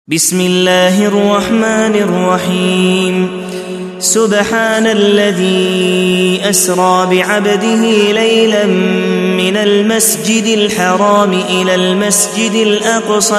بسم الله الرحمن الرحيم. سبحان الذي أسرى بعبده ليلا من المسجد الحرام إلى المسجد الأقصى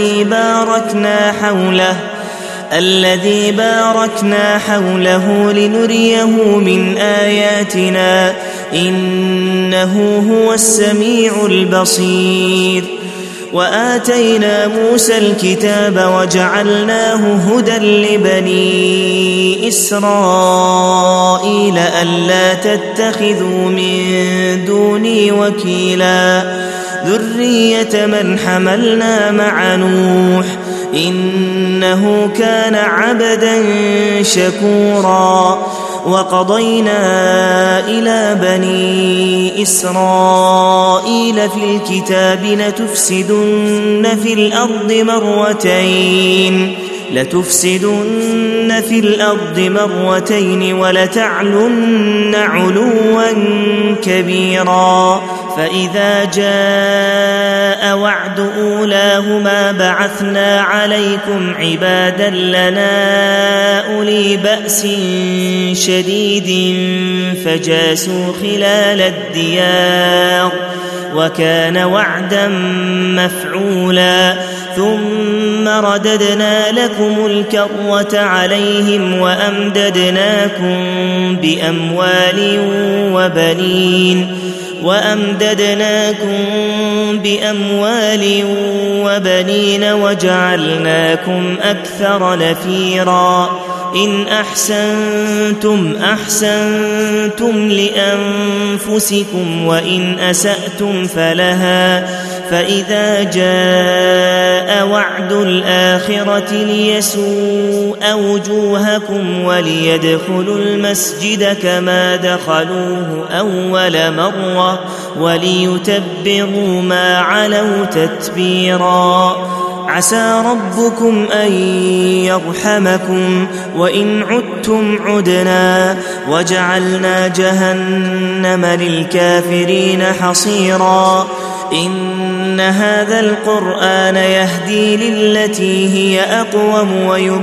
الذي باركنا حوله لنريه من آياتنا إنه هو السميع البصير. وآتينا موسى الكتاب وجعلناه هدى لبني إسرائيل ألا تتخذوا من دوني وكيلا ذرية من حملنا مع نوح إنه كان عبدا شكورا. وقضينا إلى بني إسرائيل في الكتاب لتفسدن في الأرض مرتين ولتعلن علوا كبيرا. فإذا جاء وعد أولاهما بعثنا عليكم عبادا لنا أولي بأس شديد فجاسوا خلال الديار وكان وعدا مفعولا. ثم رددنا لكم الكرة عليهم وأمددناكم بأموال وبنين وجعلناكم أكثر نفيرا. إن أحسنتم لأنفسكم وإن أسأتم فلها. فإذا جاء وعد الآخرة ليسوء وجوهكم وليدخلوا المسجد كما دخلوه أول مرة وليتبروا ما علوا تتبيرا. عسى ربكم أن يرحمكم وإن عدتم عدنا وجعلنا جهنم للكافرين حصيرا. إن هذا القرآن يهدي للتي هي أقوم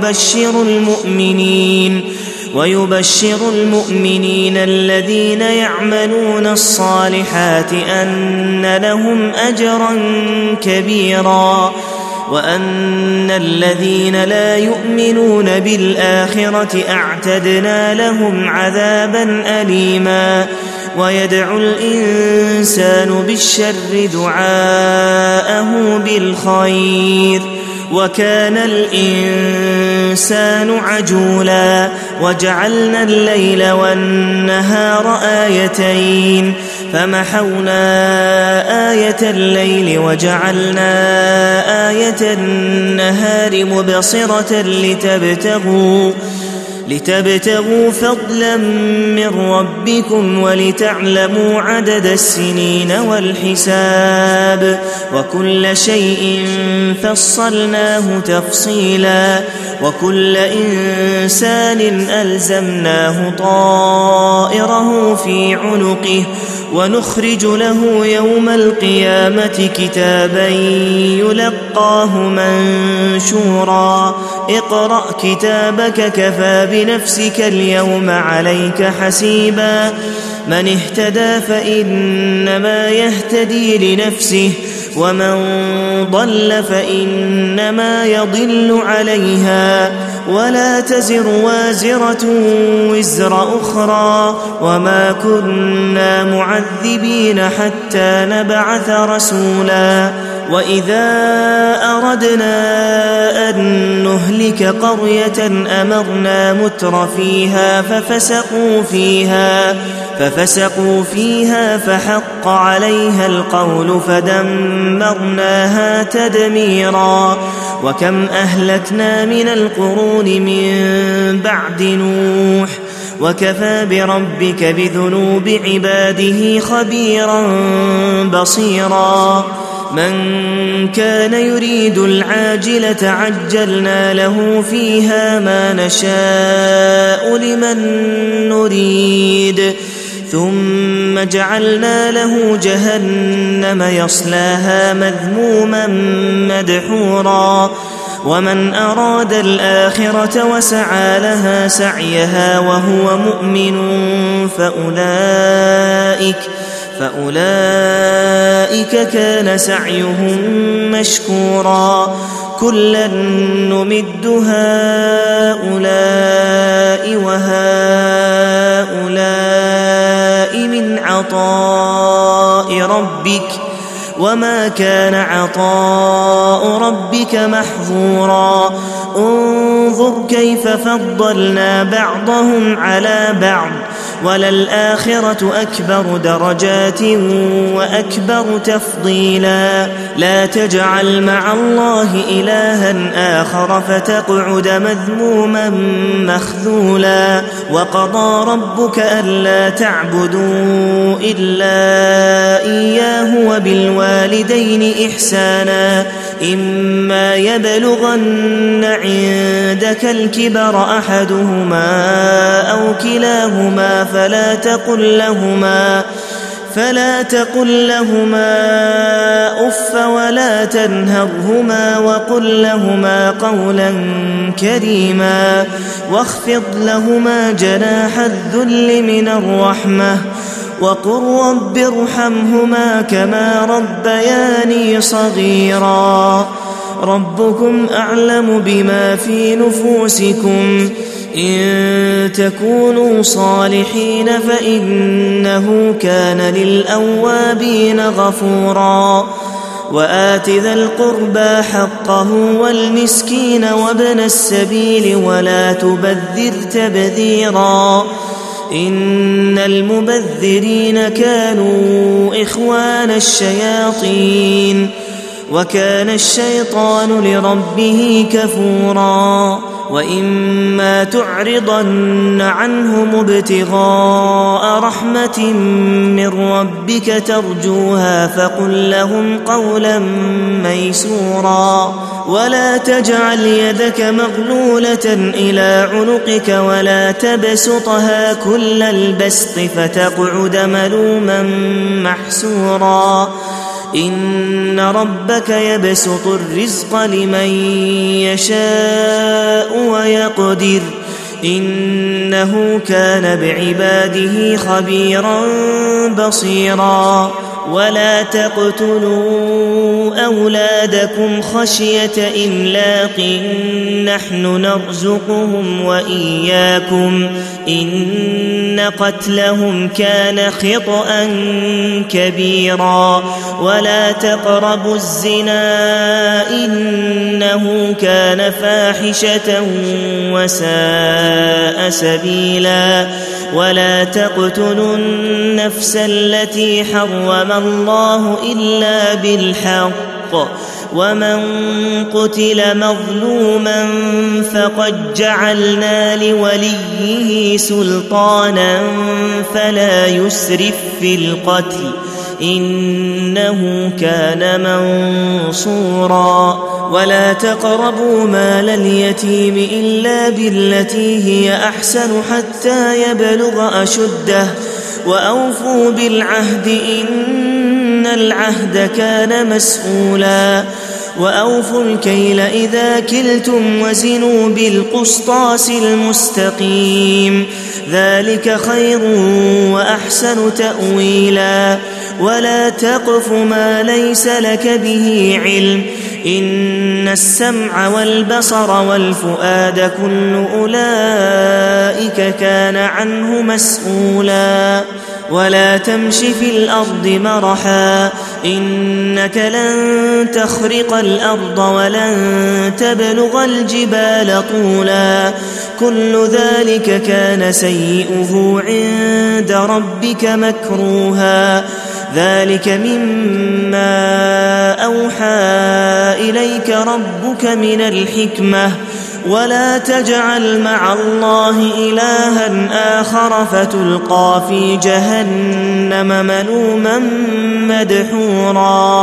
ويبشر المؤمنين الذين يعملون الصالحات أن لهم أجرا كبيرا وأن الذين لا يؤمنون بالآخرة أعتدنا لهم عذابا أليما. ويدعو الإنسان بالشر دعاءه بالخير وكان الإنسان عجولا. وجعلنا الليل والنهار آيتين فمحونا آية الليل وجعلنا آية النهار مبصرة لتبتغوا فضلا من ربكم ولتعلموا عدد السنين والحساب وكل شيء فصلناه تفصيلا. وكل إنسان ألزمناه طائره في عنقه ونخرج له يوم القيامة كتابا يلقاه منشورا. اقرأ كتابك كفى بنفسك اليوم عليك حسيبا. من اهتدى فإنما يهتدي لنفسه ومن ضل فإنما يضل عليها ولا تزر وازرة وزر أخرى وما كنا معذبين حتى نبعث رسولا. وإذا أردنا أن نهلك قرية أمرنا متر فيها ففسقوا فيها فحق عليها القول فدمرناها تدميرا. وكم أهلكنا من القرون من بعد نوح وكفى بربك بذنوب عباده خبيرا بصيرا. من كان يريد العاجلة عجلنا له فيها ما نشاء لمن نريد ثم جعلنا له جهنم يصلاها مذموما مدحورا ومن أراد الآخرة وسعى لها سعيها وهو مؤمن فأولئك كان سعيهم مشكورا كلا نمد هؤلاء وهؤلاء من عطاء ربك وما كان عطاء ربك محظورا انظر كيف فضلنا بعضهم على بعض وللآخرة أكبر درجات وأكبر تفضيلا لا تجعل مع الله إلها آخر فتقعد مذموما مخذولا وقضى ربك ألا تعبدوا إلا إياه وبالوالدين إحسانا إما يبلغن عندك الكبر أحدهما أو كلاهما فلا تقل لهما أف ولا تنهرهما وقل لهما قولا كريما واخفض لهما جناح الذل من الرحمة وقل رب ارحمهما كما ربياني صغيرا ربكم أعلم بما في نفوسكم إن تكونوا صالحين فإنه كان للأوابين غفورا وآت ذا القربى حقه والمسكين وابن السبيل ولا تبذر تبذيرا إن المبذرين كانوا إخوان الشياطين وكان الشيطان لربه كفورا وإما تعرضن عنهم ابتغاء رحمة من ربك ترجوها فقل لهم قولا ميسورا ولا تجعل يدك مغلولة إلى عنقك ولا تبسطها كل البسط فتقعد ملوما محسورا إن ربك يبسط الرزق لمن يشاء ويقدر إنه كان بعباده خبيرا بصيرا ولا تقتلوا أولادكم خشية إملاق نحن نرزقهم وإياكم إن قتلهم كان خطأ كبيرا ولا تقربوا الزنا إنه كان فاحشة وساء سبيلا ولا تقتلوا النفس التي حرم الله إلا بالحق ومن قتل مظلوما فقد جعلنا لوليه سلطانا فلا يسرف في القتل إنه كان منصورا ولا تقربوا مال اليتيم إلا بالتي هي أحسن حتى يبلغ أشده وأوفوا بالعهد إن العهد كان مسؤولا وأوفوا الكيل إذا كلتم وزنوا بالقسطاس المستقيم ذلك خير وأحسن تأويلا ولا تقف ما ليس لك به علم إن السمع والبصر والفؤاد كل أولئك كان عنه مسؤولا ولا تمش في الأرض مرحا إنك لن تخرق الأرض ولن تبلغ الجبال طولا كل ذلك كان سيئه عند ربك مكروها ذلك مما أوحى إليك ربك من الحكمة ولا تجعل مع الله إلها آخر فتلقى في جهنم ملوما مدحورا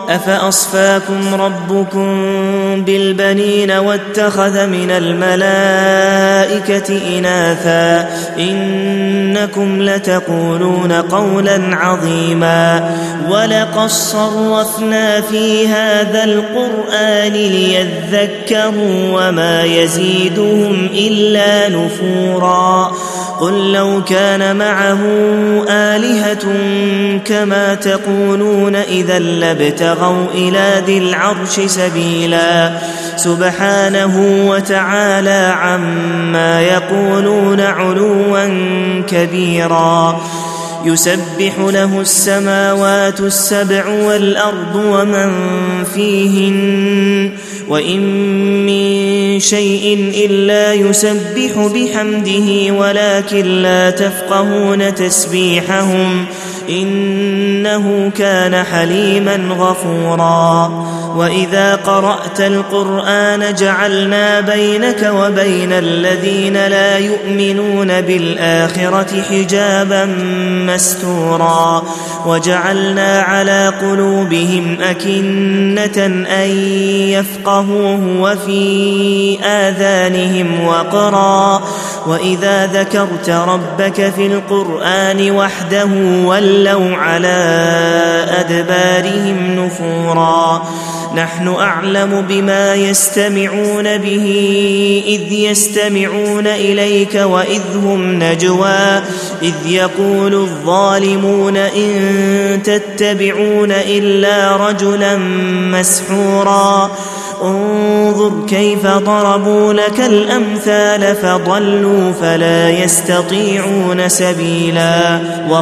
أفأصفاكم ربكم بالبنين واتخذ من الملائكة إناثا إنكم لتقولون قولا عظيما ولقد صرفنا في هذا القرآن ليذكروا وما يزيدهم إلا نفورا قل لو كان معه آلهة كما تقولون إذا لابتغوا إلى ذي العرش سبيلا سبحانه وتعالى عما يقولون علوا كبيرا يسبح له السماوات السبع والأرض ومن فيهن وإن من شيء إلا يسبح بحمده ولكن لا تفقهون تسبيحهم إنه كان حليما غفورا وإذا قرأت القرآن جعلنا بينك وبين الذين لا يؤمنون بالآخرة حجابا مستورا وجعلنا على قلوبهم أكنة أن يفقهوه وفي آذانهم وقرا وإذا ذكرت ربك في القرآن وحده ولوا على أدبارهم نفورا نحن أعلم بما يستمعون به إذ يستمعون إليك وإذ هم نجوى إذ يقول الظالمون إن تتبعون إلا رجلا مسحورا انظر كيف ضربوا لك الأمثال فضلوا فلا يستطيعون سبيلا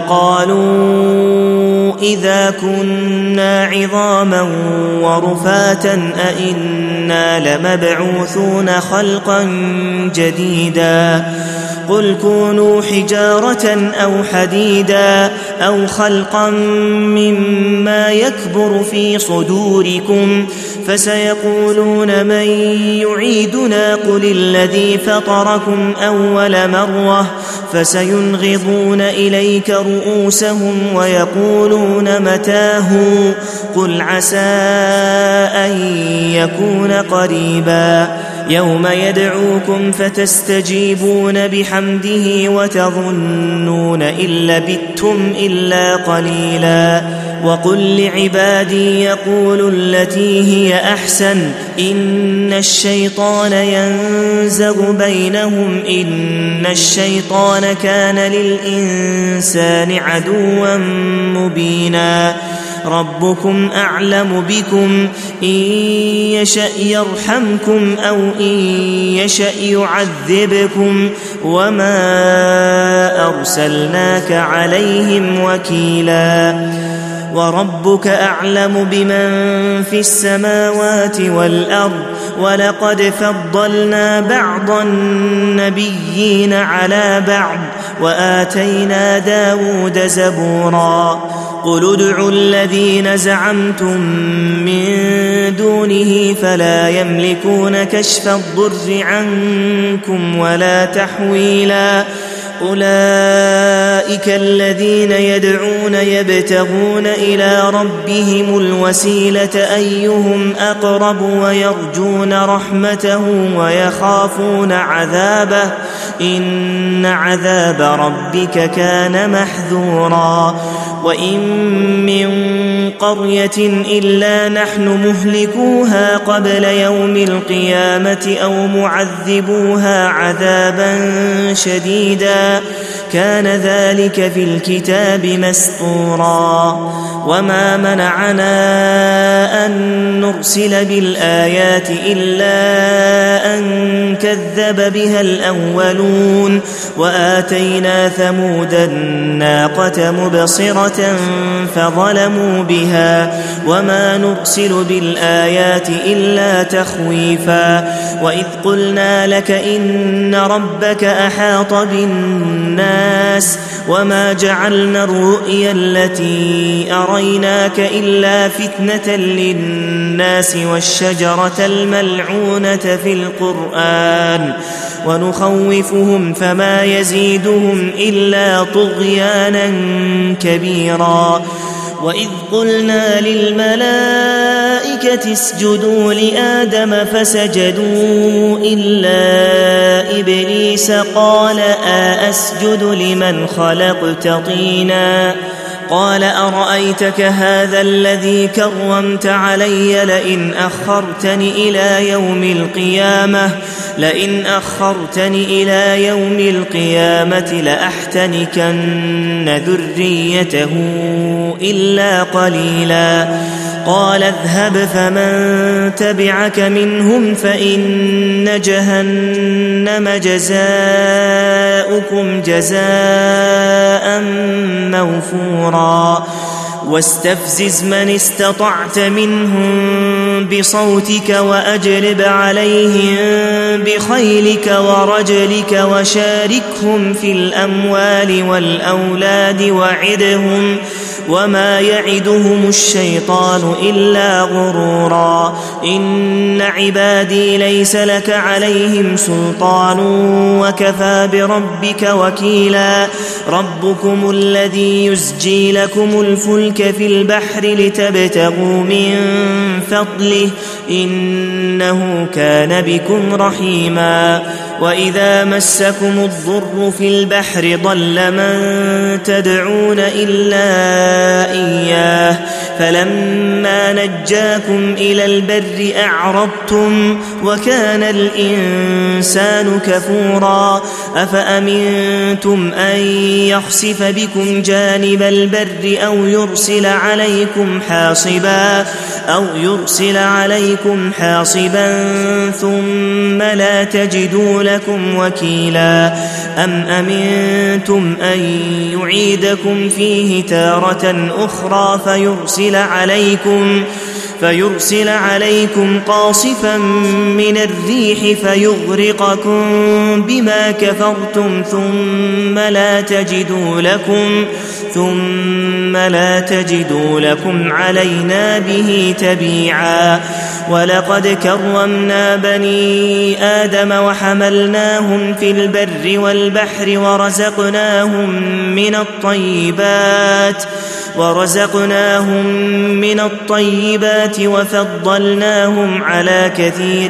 وقالوا إذا كنا عظاما ورفاتا أئنا لمبعوثون خلقا جديدا قل كونوا حجارة أو حديدا أو خلقا مما يكبر في صدوركم فسيقولون من يعيدنا قل الذي فطركم أول مرة فسينغضون إليك رؤوسهم ويقولون متاه قل عسى أن يكون قريبا يوم يدعوكم فتستجيبون بحمده وتظنون إن لبثتم إلا قليلا وقل لعبادي يقولوا التي هي أحسن إن الشيطان ينزغ بينهم إن الشيطان كان للإنسان عدوا مبينا ربكم أعلم بكم إن يشأ يرحمكم أو إن يشأ يعذبكم وما أرسلناك عليهم وكيلا وربك أعلم بمن في السماوات والأرض ولقد فضلنا بعض النبيين على بعض وآتينا داود زبورا قل ادعوا الذين زعمتم من دونه فلا يملكون كشف الضر عنكم ولا تحويلا أولئك الذين يدعون يبتغون إلى ربهم الوسيلة أيهم أقرب ويرجون رحمته ويخافون عذابه إن عذاب ربك كان محذورا وإن من قرية إلا نحن مهلكوها قبل يوم القيامة أو معذبوها عذابا شديدا كان ذلك في الكتاب مسطورا وما منعنا أن نرسل بالآيات إلا أن كذب بها الأولون وآتينا ثمود الناقة مبصرة فظلموا بها وما نرسل بالآيات إلا تخويفا وإذ قلنا لك إن ربك أحاط بالناس وما جعلنا الرؤيا التي أريناك إلا فتنة للناس والشجرة الملعونة في القرآن ونخوفهم فما يزيدهم إلا طغيانا كبيرا وإذ قلنا للملائكة اسجدوا لآدم فسجدوا إلا إبليس قال أسجد لمن خلقت طينا قال أرأيتك هذا الذي كرمت علي لئن أخرتني إلى يوم القيامة لأحتنكن ذريته إلا قليلا قال اذهب فمن تبعك منهم فإن جهنم جزاؤكم جزاء موفورا واستفزز من استطعت منهم بصوتك وأجلب عليهم بخيلك ورجلك وشاركهم في الأموال والأولاد وعدهم وما يعدهم الشيطان إلا غرورا إن عبادي ليس لك عليهم سلطان وكفى بربك وكيلا ربكم الذي يزجي لكم الفلك في البحر لتبتغوا من فضله إنه كان بكم رحيما وإذا مسكم الضر في البحر ضل من تدعون إلا إياه فلما نجاكم إلى البر أعرضتم وكان الإنسان كفورا أفأمنتم أن يخسف بكم جانب البر أو يرسل عليكم حاصبا ثم لا تجدوا لكم وكيلا أم أمنتم أن يعيدكم فيه تارة أخرى فيرسل عليكم قاصفا من الريح فيغرقكم بما كفرتم ثم لا تجدوا لكم علينا به تبيعا ولقد كرمنا بني آدم وحملناهم في البر والبحر ورزقناهم من الطيبات وفضلناهم على كثير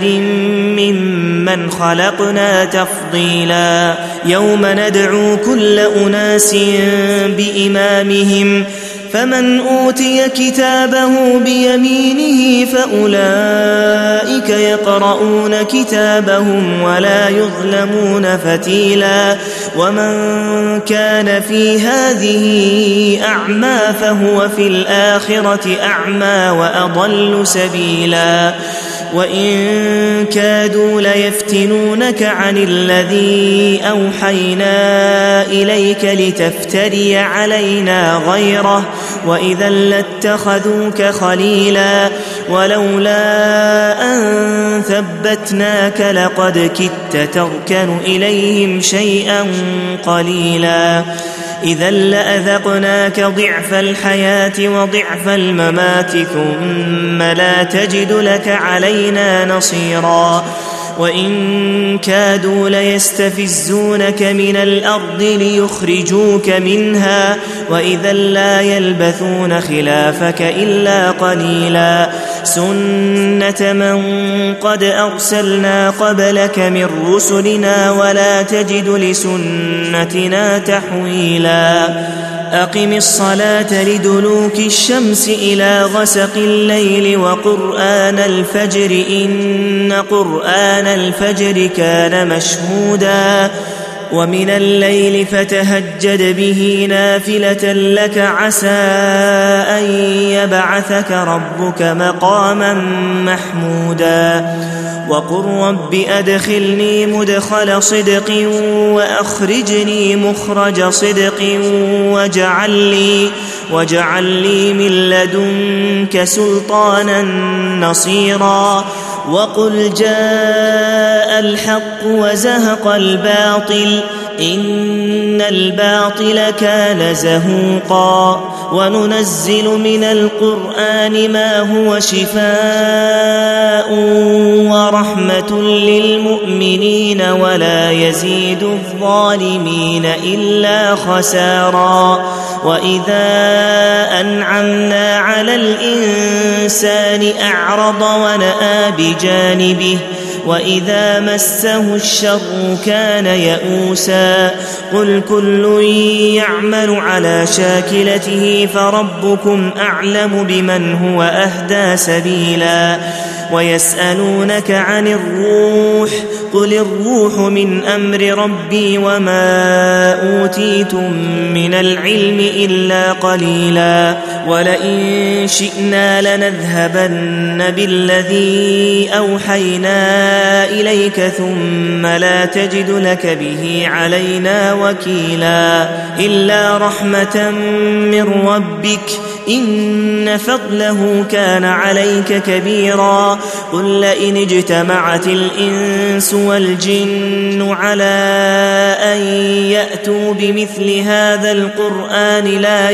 ممن خلقنا تفضيلا يوم ندعو كل أناس بإمامهم فمن أوتي كتابه بيمينه فأولئك يقرؤون كتابهم ولا يظلمون فتيلا ومن كان في هذه أعمى فهو في الآخرة أعمى وأضل سبيلا وإن كادوا ليفتنونك عن الذي أوحينا إليك لتفتري علينا غيره وإذا لاتخذوك خليلا ولولا أن ثبتناك لقد كدت تركن إليهم شيئا قليلا إذا لأذقناك ضعف الحياة وضعف الممات ثم لا تجد لك علينا نصيرا وإن كادوا ليستفزونك من الأرض ليخرجوك منها وإذا لا يلبثون خلافك إلا قليلا سنة من قد أرسلنا قبلك من رسلنا ولا تجد لسنتنا تحويلا أقم الصلاة لدلوك الشمس إلى غسق الليل وقرآن الفجر إن قرآن الفجر كان مشهودا ومن الليل فتهجد به نافلة لك عسى أن يبعثك ربك مقاما محمودا وقل رب أدخلني مدخل صدق وأخرجني مخرج صدق واجعل لي من لدنك سلطانا نصيرا وقل جاء الحق وزهق الباطل إن الباطل كان زهوقا وننزل من القرآن ما هو شفاء ورحمة للمؤمنين ولا يزيد الظالمين إلا خسارا وإذا أنعمنا على الإنسان أعرض ونأى بجانبه وإذا مسه الشر كان يئوسا قل كل يعمل على شاكلته فربكم أعلم بمن هو أهدى سبيلا ويسألونك عن الروح قل الروح من أمر ربي وما أوتيتم من العلم إلا قليلا ولئن شئنا لنذهبن بالذي أوحينا إليك ثم لا تجد لك به علينا وكيلا إلا رحمة من ربك إن فضله كان عليك كبيرا قل لئن اجتمعت الإنس والجن على أن يأتوا بمثل هذا القرآن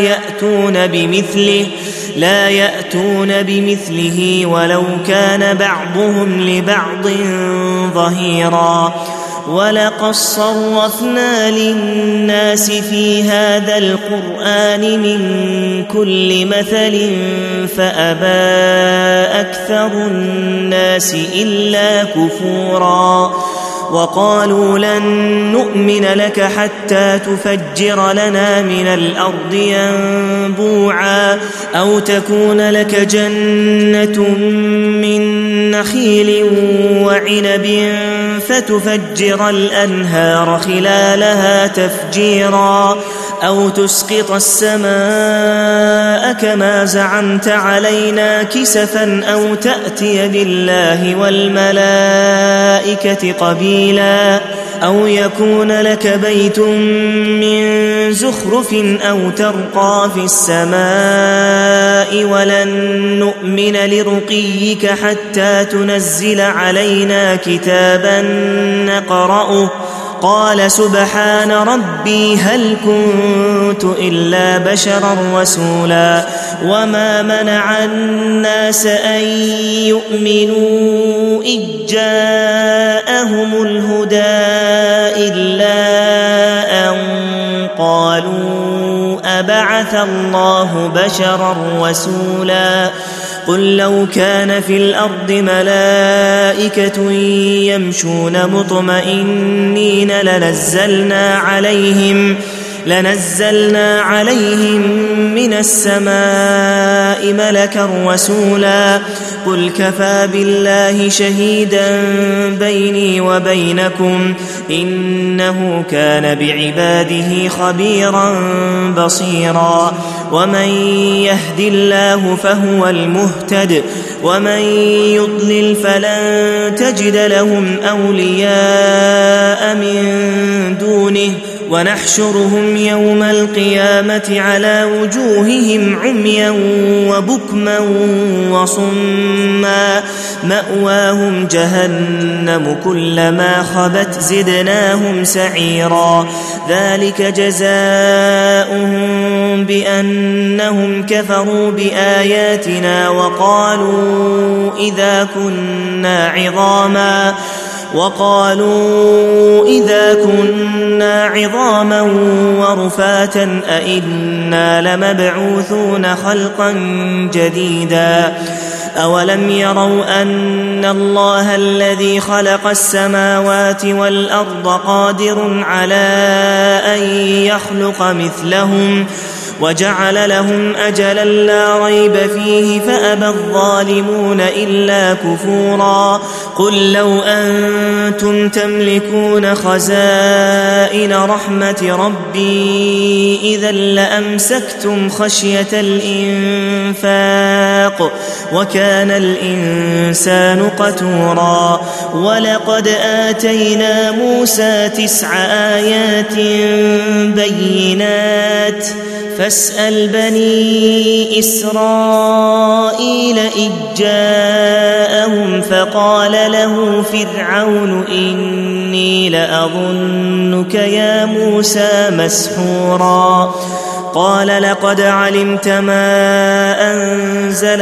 لا يأتون بمثله ولو كان بعضهم لبعض ظهيرا ولقد صرفنا للناس في هذا القرآن من كل مثل فأبى أكثر الناس إلا كفورا وقالوا لن نؤمن لك حتى تفجر لنا من الأرض ينبوعا أو تكون لك جنة من نخيل وعنب فتفجر الأنهار خلالها تفجيرا أو تسقط السماء كما زعمت علينا كسفا أو تأتي بالله والملائكة قبيلا أو يكون لك بيت من زخرف أو ترقى في السماء ولن نؤمن لرقيك حتى تنزل علينا كتابا نقرأه قال سبحان ربي هل كنت إلا بشرا رسولا وما منع الناس أن يؤمنوا إذ جاءهم الهدى إلا أن قالوا أبعث الله بشرا رسولا قل لو كان في الأرض ملائكة يمشون مطمئنين لنزلنا عليهم من السماء ملكا رسولا قل كفى بالله شهيدا بيني وبينكم إنه كان بعباده خبيرا بصيرا ومن يهد الله فهو المهتد ومن يضلل فلن تجد لهم أولياء من دونه ونحشرهم يوم القيامة على وجوههم عميا وبكما وصما مأواهم جهنم كلما خبت زدناهم سعيرا ذلك جزاؤهم بأنهم كفروا بآياتنا وقالوا إذا كنا عظاما ورفاتا أئنا لمبعوثون خلقا جديدا أولم يروا أن الله الذي خلق السماوات والأرض قادر على أن يخلق مثلهم وجعل لهم أجلا لا ريب فيه فأبى الظالمون إلا كفورا قل لو أنتم تملكون خزائن رحمة ربي إذا لأمسكتم خشية الإنفاق وكان الإنسان قتورا ولقد آتينا موسى 9 آيات بينات فاسأل بني إسرائيل إذ جاءهم فقال له فرعون إني لأظنك يا موسى مسحورا قال لقد علمت ما أنزل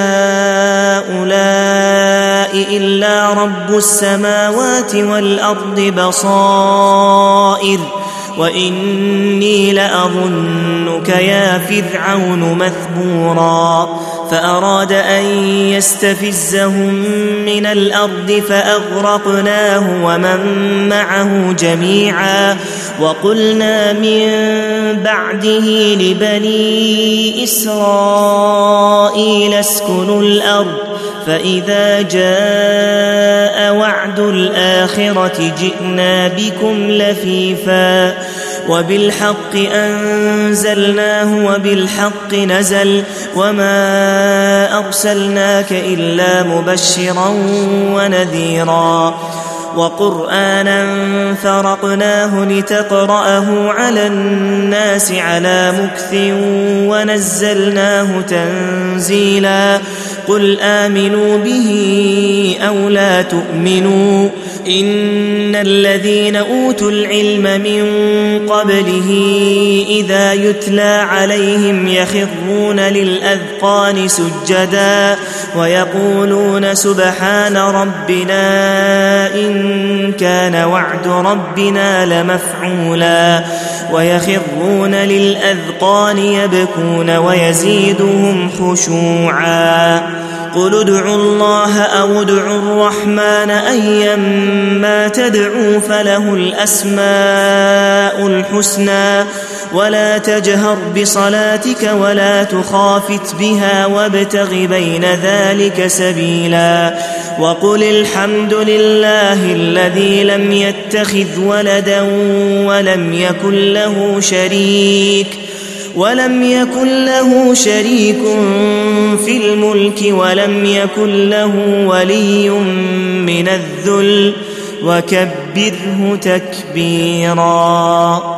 هؤلاء إلا رب السماوات والأرض بصائر وإني لأظنك يا فرعون مثبورا فأراد أن يستفزهم من الأرض فأغرقناه ومن معه جميعا وقلنا من بعده لبني إسرائيل اسكنوا الأرض فإذا جاء وعد الآخرة جئنا بكم لفيفا وبالحق أنزلناه وبالحق نزل وما أرسلناك إلا مبشرا ونذيرا وقرآنا فرقناه لتقرأه على الناس على مكث ونزلناه تنزيلا قل آمنوا به أو لا تؤمنوا إن الذين أوتوا العلم من قبله إذا يتلى عليهم يخرون للأذقان سجدا ويقولون سبحان ربنا إن كان وعد ربنا لمفعولا ويخرون للأذقان يبكون ويزيدهم خشوعا قل ادعوا الله أو ادعوا الرحمن أيما تدعوا فله الأسماء الحسنى ولا تجهر بصلاتك ولا تخافت بها وابتغ بين ذلك سبيلا وقل الحمد لله الذي لم يتخذ ولدا ولم يكن له شريك في الملك ولم يكن له ولي من الذل وكبره تكبيرا